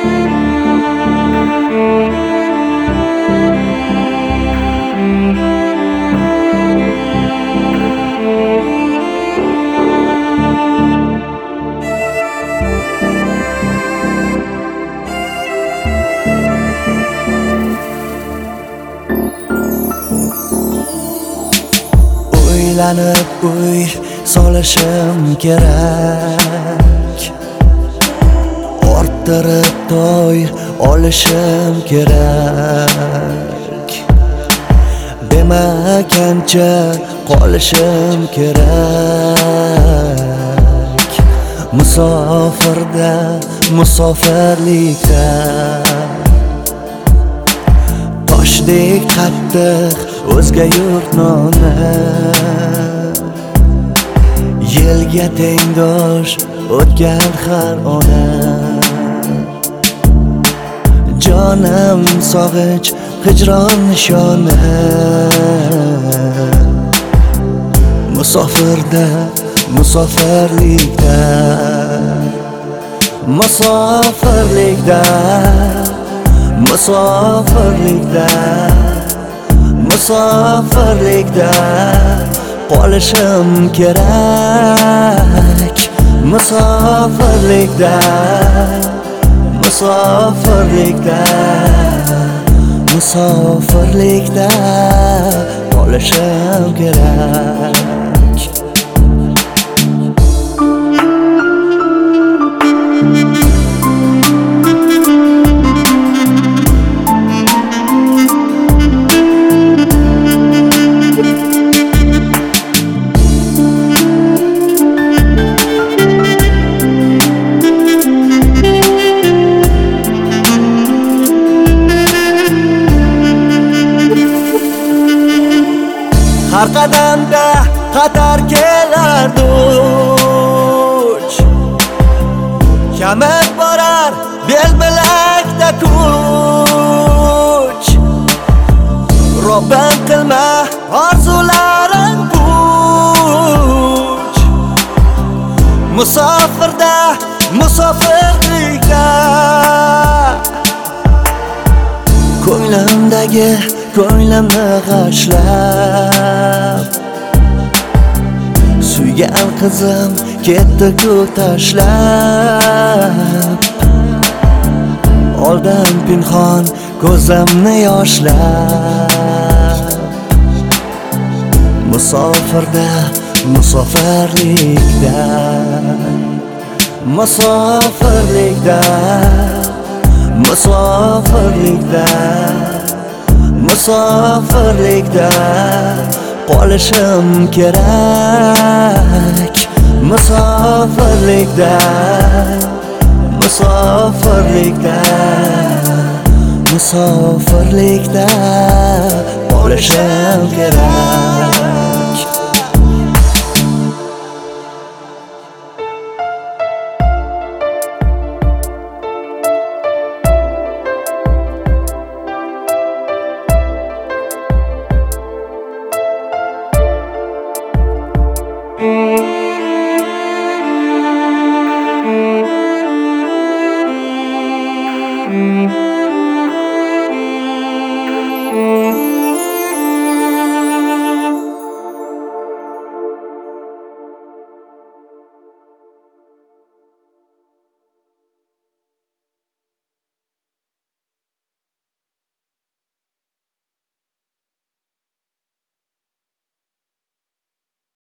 O'ylanib uy solishim kerak, orttirib to'y olishim kerak, demagancha qolishim kerak. Musofirda, musofirlikda toshdek qattiq o'zga yurt noni, yelga tengdosh o'tgan har ona. Jonim sog'inch hijron nishoni, musofirda, musofirlikda, musofirlikda, musofirlikda, musofirlikda qolishim kerak. Musofirlikda, musofirlikda, musofirlikda qolishim kerak. Har qadamda xatar kelar duch, kamib borar bel bilakda kuch. Robbim qilma orzularim puch, musofirda, musofirlikda, ko'nglimdagi ko'nglimni g'ashlab, suygan qizim ketdi-ku tashlab. Oldim pinhon ko'zimni yoshlab, musofirda, musofirlikda, musofirlikda, musofirlikda, musofirlikda qolishim kerak. Musofirlikda, musofirlikda, musofirlikda qolishim kerak. Mm-hmm.